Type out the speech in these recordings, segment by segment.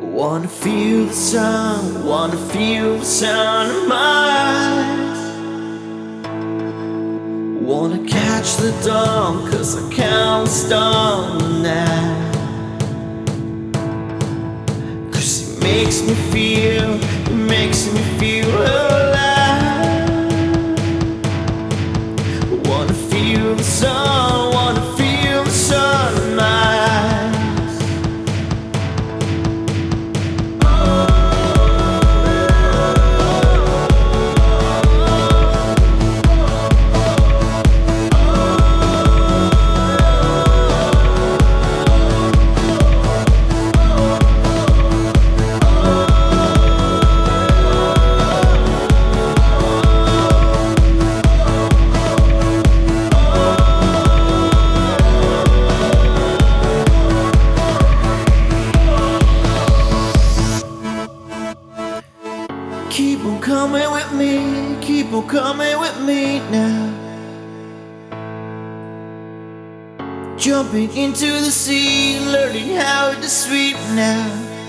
Wanna feel the sun, wanna feel the sun of my eyes. Wanna catch the dawn, 'cause I can't stop the night. 'Cause it makes me feel alive. Wanna feel the sun, wanna feel the sun in my eyes. Keep on coming with me, keep on coming with me now. Jumping into the sea, learning how to swim now.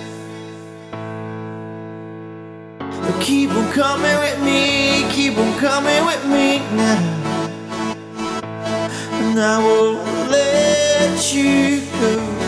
Keep on coming with me, keep on coming with me now. And I won't let you go.